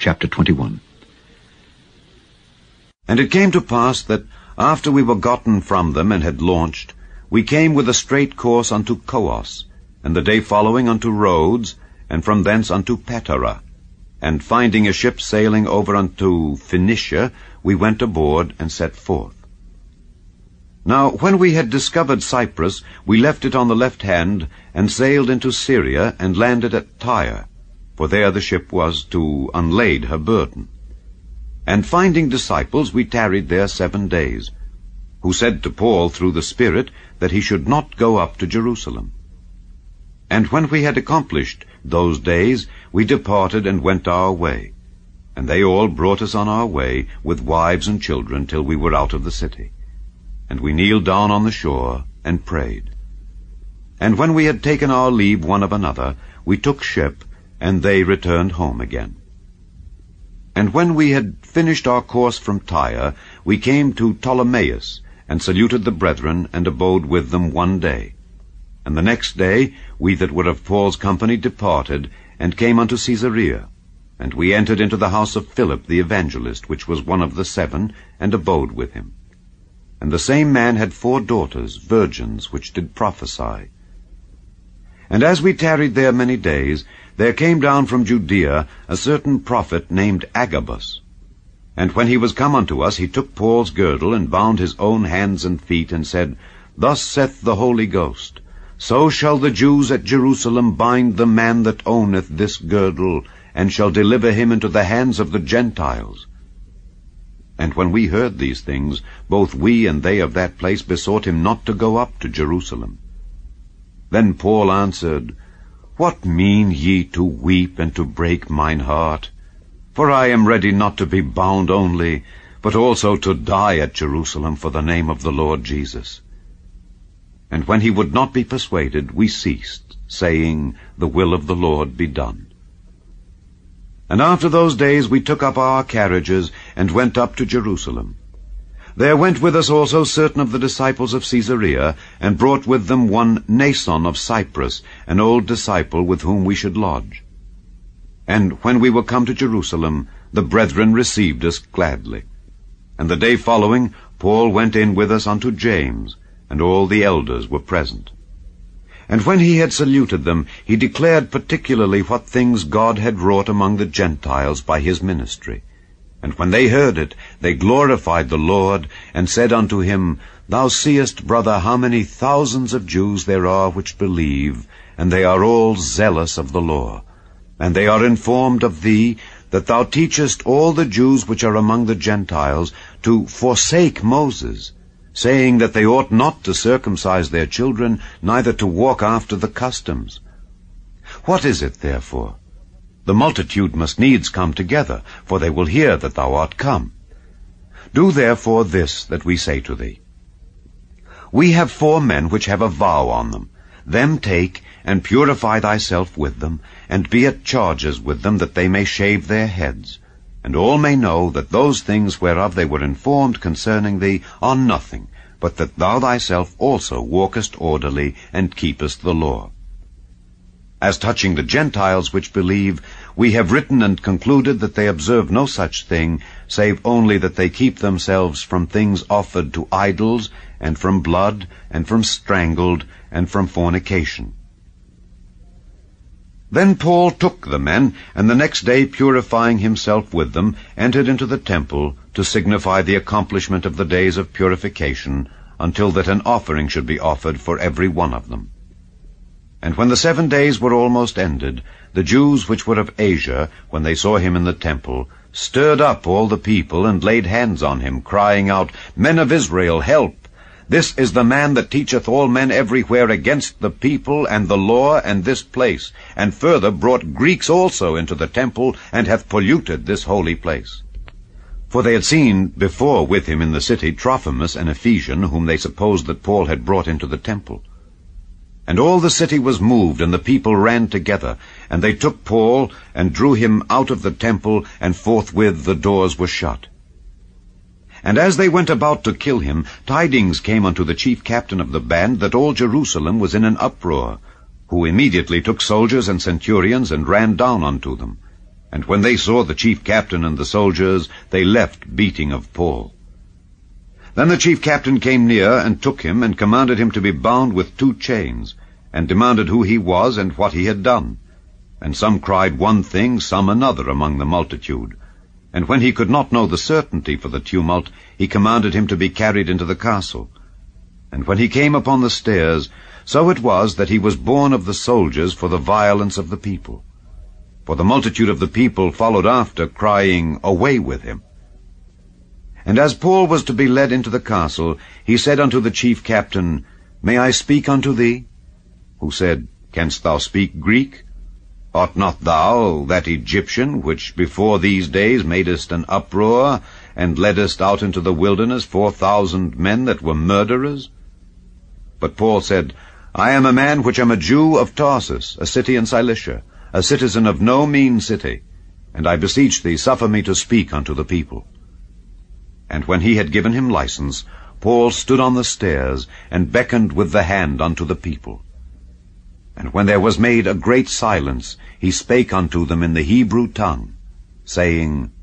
Chapter 21. And it came to pass that, after we were gotten from them and had launched, we came with a straight course unto Coos, and the day following unto Rhodes, and from thence unto Patara. And finding a ship sailing over unto Phoenicia, we went aboard and set forth. Now when we had discovered Cyprus, we left it on the left hand, and sailed into Syria, and landed at Tyre, for there the ship was to unlade her burden. And finding disciples, we tarried there 7 days, who said to Paul through the Spirit that he should not go up to Jerusalem. And when we had accomplished those days, we departed and went our way. And they all brought us on our way, with wives and children, till we were out of the city. And we kneeled down on the shore, and prayed. And when we had taken our leave one of another, we took ship, and they returned home again. And when we had finished our course from Tyre, we came to Ptolemais, and saluted the brethren, and abode with them 1 day. And the next day we that were of Paul's company departed, and came unto Caesarea. And we entered into the house of Philip the evangelist, which was one of the 7, and abode with him. And the same man had 4 daughters, virgins, which did prophesy. And as we tarried there many days, there came down from Judea a certain prophet named Agabus. And when he was come unto us, he took Paul's girdle, and bound his own hands and feet, and said, Thus saith the Holy Ghost, So shall the Jews at Jerusalem bind the man that owneth this girdle, and shall deliver him into the hands of the Gentiles. And when we heard these things, both we and they of that place besought him not to go up to Jerusalem. Then Paul answered, What mean ye to weep and to break mine heart? For I am ready not to be bound only, but also to die at Jerusalem for the name of the Lord Jesus. And when he would not be persuaded, we ceased, saying, The will of the Lord be done. And after those days we took up our carriages, and went up to Jerusalem. There went with us also certain of the disciples of Caesarea, and brought with them one Nason of Cyprus, an old disciple with whom we should lodge. And when we were come to Jerusalem, the brethren received us gladly. And the day following, Paul went in with us unto James, and all the elders were present. And when he had saluted them, he declared particularly what things God had wrought among the Gentiles by his ministry. And when they heard it, they glorified the Lord, and said unto him, Thou seest, brother, how many thousands of Jews there are which believe, and they are all zealous of the law. And they are informed of thee, that thou teachest all the Jews which are among the Gentiles to forsake Moses, saying that they ought not to circumcise their children, neither to walk after the customs. What is it, therefore? The multitude must needs come together, for they will hear that thou art come. Do therefore this that we say to thee. We have 4 men which have a vow on them. Them take, and purify thyself with them, and be at charges with them, that they may shave their heads. And all may know that those things whereof they were informed concerning thee are nothing, but that thou thyself also walkest orderly, and keepest the law. As touching the Gentiles which believe, we have written and concluded that they observe no such thing, save only that they keep themselves from things offered to idols, and from blood, and from strangled, and from fornication. Then Paul took the men, and the next day, purifying himself with them, entered into the temple, to signify the accomplishment of the days of purification, until that an offering should be offered for every one of them. And when the 7 days were almost ended, the Jews which were of Asia, when they saw him in the temple, stirred up all the people, and laid hands on him, crying out, Men of Israel, help! This is the man that teacheth all men everywhere against the people and the law and this place, and further brought Greeks also into the temple, and hath polluted this holy place. For they had seen before with him in the city Trophimus, an Ephesian, whom they supposed that Paul had brought into the temple. And all the city was moved, and the people ran together, and they took Paul, and drew him out of the temple, and forthwith the doors were shut. And as they went about to kill him, tidings came unto the chief captain of the band that all Jerusalem was in an uproar, who immediately took soldiers and centurions, and ran down unto them. And when they saw the chief captain and the soldiers, they left beating of Paul. Then the chief captain came near and took him and commanded him to be bound with 2 chains, and demanded who he was and what he had done. And some cried one thing, some another among the multitude. And when he could not know the certainty for the tumult, he commanded him to be carried into the castle. And when he came upon the stairs, so it was that he was borne of the soldiers for the violence of the people. For the multitude of the people followed after, crying, Away with him! And as Paul was to be led into the castle, he said unto the chief captain, May I speak unto thee? Who said, Canst thou speak Greek? Art not thou that Egyptian, which before these days madest an uproar, and leddest out into the wilderness 4,000 men that were murderers? But Paul said, I am a man which am a Jew of Tarsus, a city in Cilicia, a citizen of no mean city, and I beseech thee, suffer me to speak unto the people. And when he had given him license, Paul stood on the stairs, and beckoned with the hand unto the people. And when there was made a great silence, he spake unto them in the Hebrew tongue, saying,